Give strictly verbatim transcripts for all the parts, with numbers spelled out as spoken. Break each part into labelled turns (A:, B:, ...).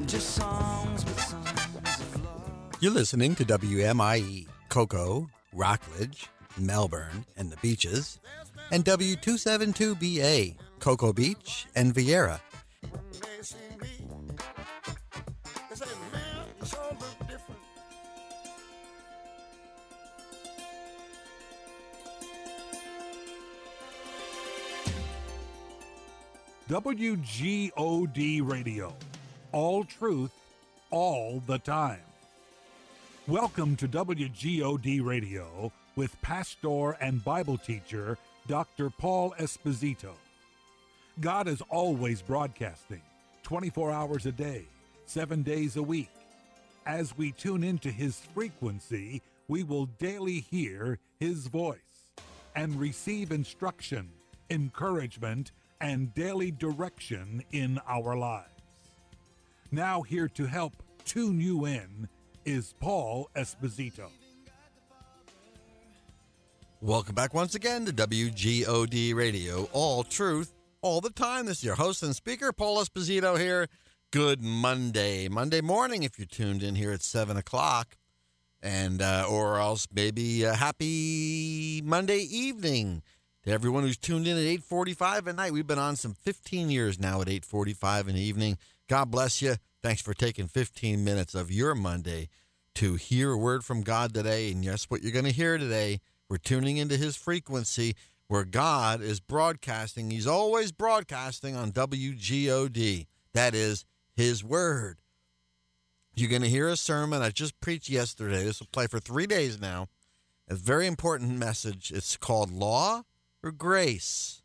A: just songs with songs of love.
B: You're listening to W M I E, Cocoa, Rockledge, Melbourne, and the Beaches, and W two seventy-two B A, Cocoa Beach and Vieira.
C: They see me, they say, man, you sure look different.
D: W G O D Radio. All truth, all the time. Welcome to W G O D Radio with pastor and Bible teacher Doctor Paul Esposito. God is always broadcasting, twenty-four hours a day, seven days a week. As we tune into his frequency, we will daily hear his voice and receive instruction, encouragement, and daily direction in our lives. Now here to help tune you in is Paul Esposito.
B: Welcome back once again to W G O D Radio, all truth, all the time. This is your host and speaker, Paul Esposito here. Good Monday. Monday morning if you're tuned in here at seven o'clock. And, uh, or else maybe a happy Monday evening to everyone who's tuned in at eight forty-five at night. We've been on some fifteen years now at eight forty-five in the evening. God bless you. Thanks for taking fifteen minutes of your Monday to hear a word from God today. And yes, what you're going to hear today, we're tuning into his frequency where God is broadcasting. He's always broadcasting on W G O D. That is his word. You're going to hear a sermon I just preached yesterday. This will play for three days now. A very important message. It's called Law or Grace.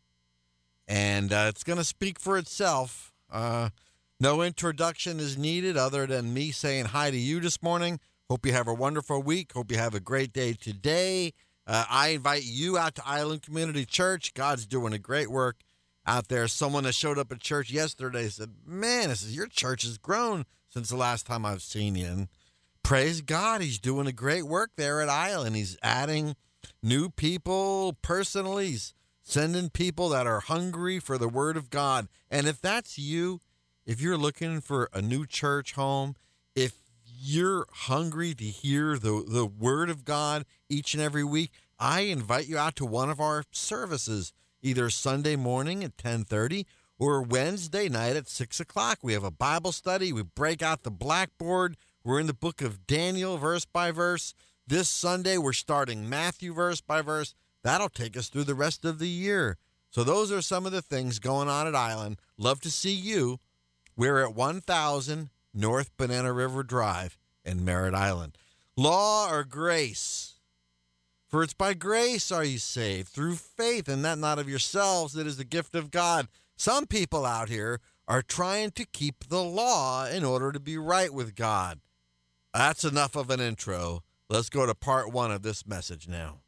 B: And uh, it's going to speak for itself. Uh, no introduction is needed other than me saying hi to you this morning. Hope you have a wonderful week. Hope you have a great day today. Uh, I invite you out to Island Community Church. God's doing a great work out there. Someone that showed up at church yesterday said, man, this is, your church has grown since the last time I've seen you. And praise God, he's doing a great work there at Island. He's adding new people personally. He's sending people that are hungry for the word of God. And if that's you, if you're looking for a new church home, if you're hungry to hear the, the word of God each and every week, I invite you out to one of our services, either Sunday morning at ten thirty or Wednesday night at six o'clock. We have a Bible study. We break out the blackboard. We're in the book of Daniel, verse by verse. This Sunday, we're starting Matthew verse by verse. That'll take us through the rest of the year. So those are some of the things going on at Island. Love to see you. We're at one thousand North Banana River Drive in Merritt Island. Law or grace? For it's by grace are you saved, through faith, and that not of yourselves. It is the gift of God. Some people out here are trying to keep the law in order to be right with God. That's enough of an intro. Let's go to part one of this message now.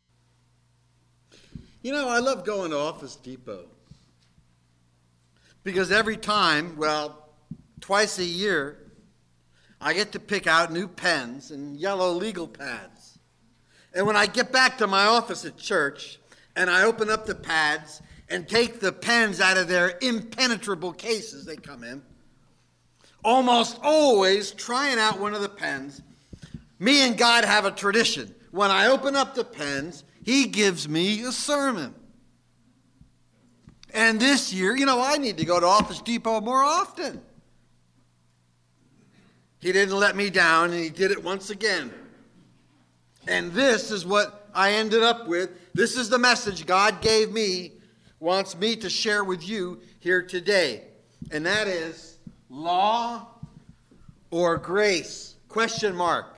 E: You know, I love going to Office Depot because every time, well, twice a year, I get to pick out new pens and yellow legal pads. And when I get back to my office at church and I open up the pads and take the pens out of their impenetrable cases they come in, almost always trying out one of the pens, me and God have a tradition. When I open up the pens, he gives me a sermon. And this year, you know, I need to go to Office Depot more often. He didn't let me down, and he did it once again. And this is what I ended up with. This is the message God gave me, wants me to share with you here today. And that is law or grace? Question mark.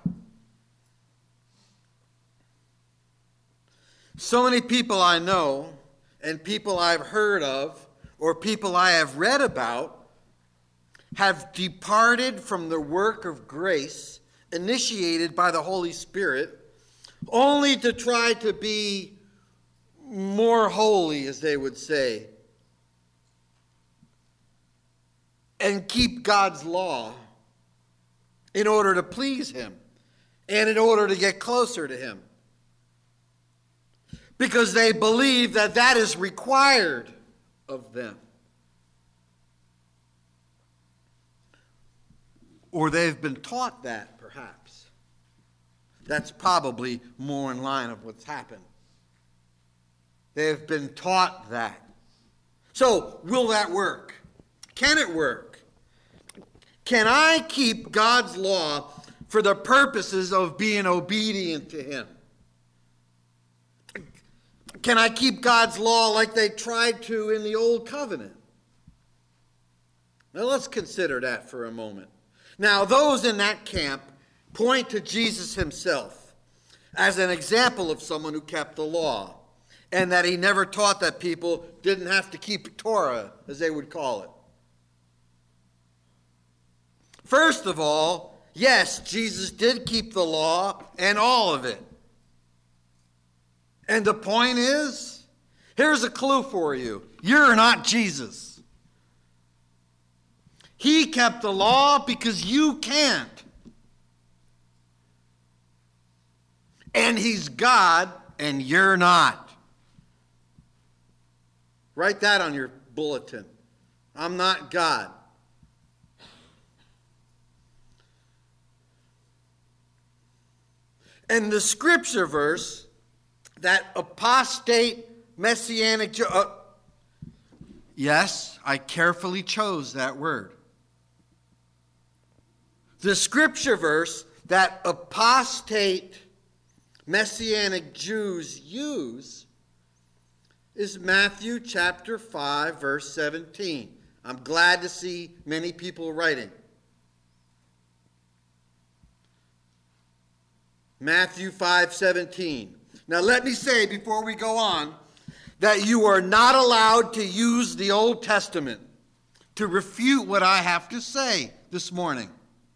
E: So many people I know and people I've heard of or people I have read about have departed from the work of grace initiated by the Holy Spirit only to try to be more holy, as they would say, and keep God's law in order to please him and in order to get closer to him. Because they believe that that is required of them. Or they've been taught that, perhaps. That's probably more in line of what's happened. They've been taught that. So, will that work? Can it work? Can I keep God's law for the purposes of being obedient to Him? Can I keep God's law like they tried to in the Old Covenant? Now let's consider that for a moment. Now those in that camp point to Jesus Himself as an example of someone who kept the law, and that He never taught that people didn't have to keep Torah, as they would call it. First of all, yes, Jesus did keep the law and all of it. And the point is, here's a clue for you. You're not Jesus. He kept the law because you can't. And He's God and you're not. Write that on your bulletin. I'm not God. And the scripture verse, that apostate messianic Jew, uh, yes, I carefully chose that word. The scripture verse that apostate messianic Jews use is Matthew chapter five, verse seventeen. I'm glad to see many people writing. Matthew five seventeen. Now let me say before we go on that you are not allowed to use the Old Testament to refute what I have to say this morning.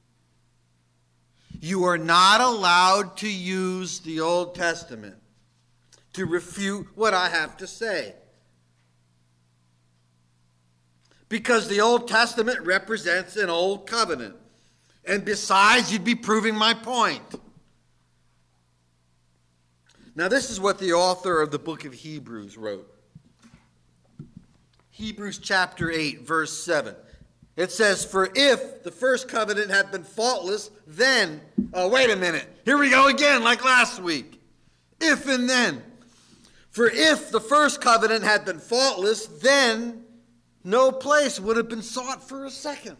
E: You are not allowed to use the Old Testament to refute what I have to say. Because the Old Testament represents an old covenant. And besides, you'd be proving my point. Now, this is what the author of the book of Hebrews wrote. Hebrews chapter eight, verse seven. It says, "For if the first covenant had been faultless, then..." Oh, wait a minute. Here we go again, like last week. If and then. "For if the first covenant had been faultless, then no place would have been sought for a second."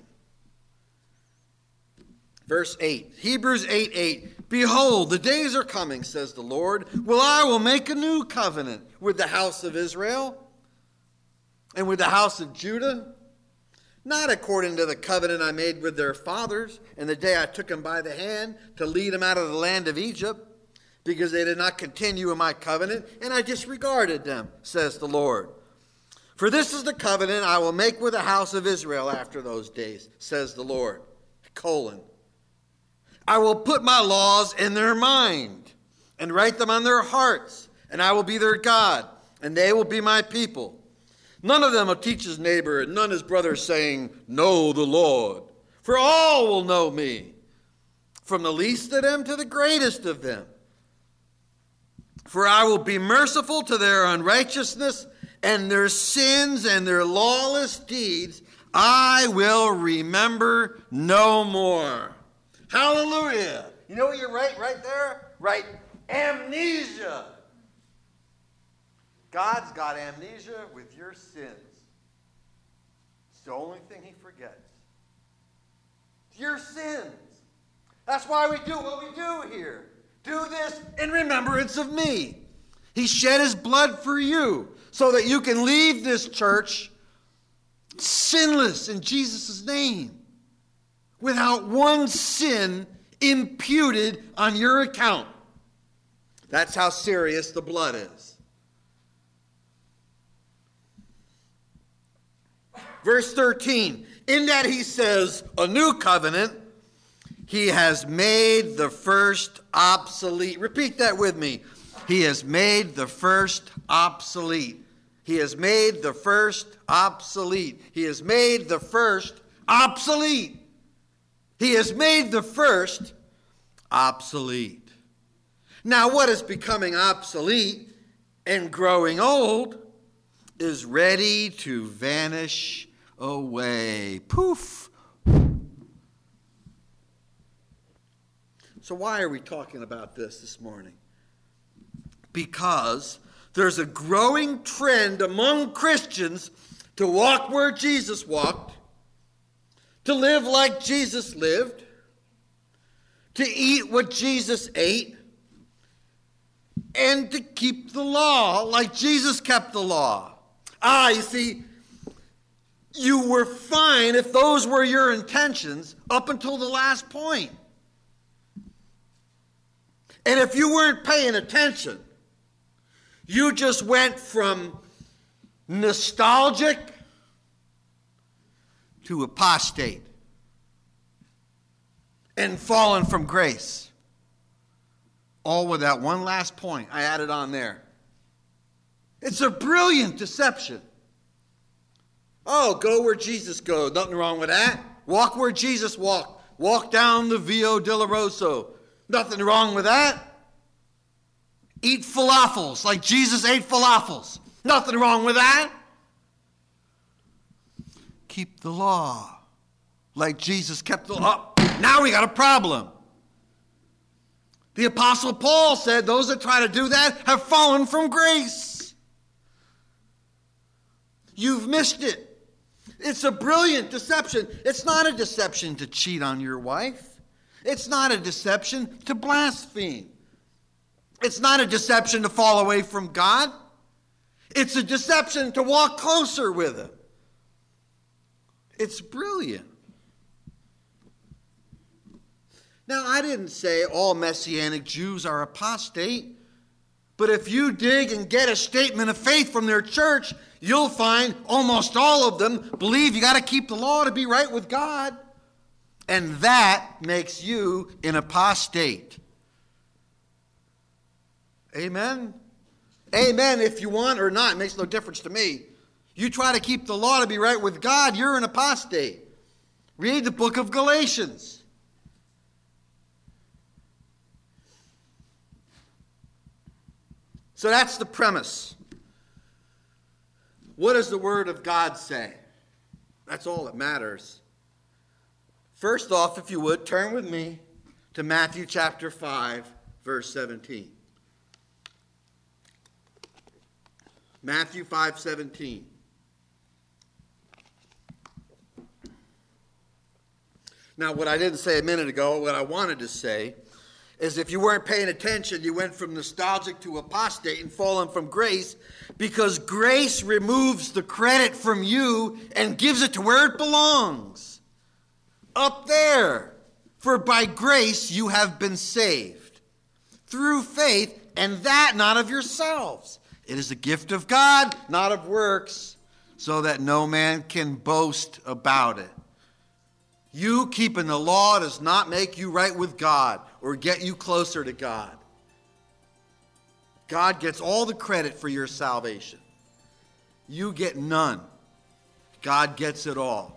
E: Verse eight, Hebrews eight eight. "Behold, the days are coming, says the Lord, well, I will make a new covenant with the house of Israel and with the house of Judah, not according to the covenant I made with their fathers in the day I took them by the hand to lead them out of the land of Egypt, because they did not continue in my covenant, and I disregarded them, says the Lord. For this is the covenant I will make with the house of Israel after those days, says the Lord, colon. I will put my laws in their mind and write them on their hearts, and I will be their God, and they will be my people. None of them will teach his neighbor, and none his brother, saying, know the Lord. For all will know me, from the least of them to the greatest of them. For I will be merciful to their unrighteousness, and their sins and their lawless deeds I will remember no more." Hallelujah. You know what you're right right there? Right. Amnesia. God's got amnesia with your sins. It's the only thing he forgets. Your sins. That's why we do what we do here. Do this in remembrance of me. He shed his blood for you so that you can leave this church sinless in Jesus' name, without one sin imputed on your account. That's how serious the blood is. Verse thirteen, in that he says, a new covenant, he has made the first obsolete. Repeat that with me. He has made the first obsolete. He has made the first obsolete. He has made the first obsolete. He has made the first obsolete. Now, what is becoming obsolete and growing old is ready to vanish away. Poof. So why are we talking about this this morning? Because there's a growing trend among Christians to walk where Jesus walked, to live like Jesus lived, to eat what Jesus ate, and to keep the law like Jesus kept the law. Ah, you see, you were fine if those were your intentions up until the last point. And if you weren't paying attention, you just went from nostalgic to apostate and fallen from grace. All with that one last point I added on there. It's a brilliant deception. Oh, go where Jesus goes. Nothing wrong with that. Walk where Jesus walked. Walk down the Via Doloroso. Nothing wrong with that. Eat falafels like Jesus ate falafels. Nothing wrong with that. Keep the law like Jesus kept the law. Now we got a problem. The Apostle Paul said those that try to do that have fallen from grace. You've missed it. It's a brilliant deception. It's not a deception to cheat on your wife. It's not a deception to blaspheme. It's not a deception to fall away from God. It's a deception to walk closer with Him. It's brilliant. Now, I didn't say all Messianic Jews are apostate, but if you dig and get a statement of faith from their church, you'll find almost all of them believe you got to keep the law to be right with God. And that makes you an apostate. Amen? Amen if you want or not. It makes no difference to me. You try to keep the law to be right with God, you're an apostate. Read the book of Galatians. So that's the premise. What does the Word of God say? That's all that matters. First off, if you would, turn with me to Matthew chapter five, verse seventeen. Matthew five seventeen. Now, what I didn't say a minute ago, what I wanted to say, is if you weren't paying attention, you went from nostalgic to apostate and fallen from grace, because grace removes the credit from you and gives it to where it belongs. Up there. For by grace you have been saved, through faith, and that not of yourselves. It is a gift of God, not of works, so that no man can boast about it. You keeping the law does not make you right with God or get you closer to God. God gets all the credit for your salvation. You get none. God gets it all.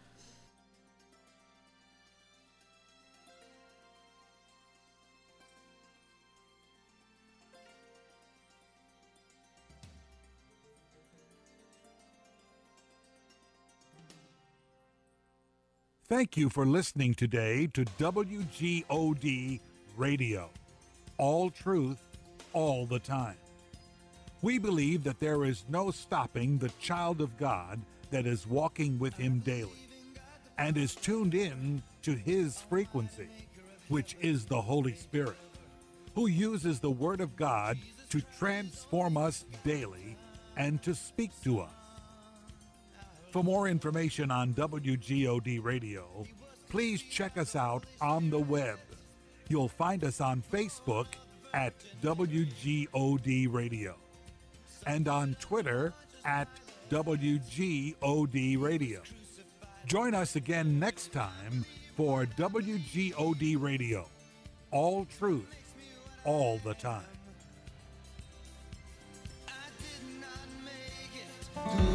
D: Thank you for listening today to W G O D Radio. All truth, all the time. We believe that there is no stopping the child of God that is walking with Him daily and is tuned in to His frequency, which is the Holy Spirit, who uses the Word of God to transform us daily and to speak to us. For more information on W G O D Radio, please check us out on the web. You'll find us on Facebook at W G O D Radio and on Twitter at W G O D Radio. Join us again next time for W G O D Radio. All truth, all the time.
A: I did not make it.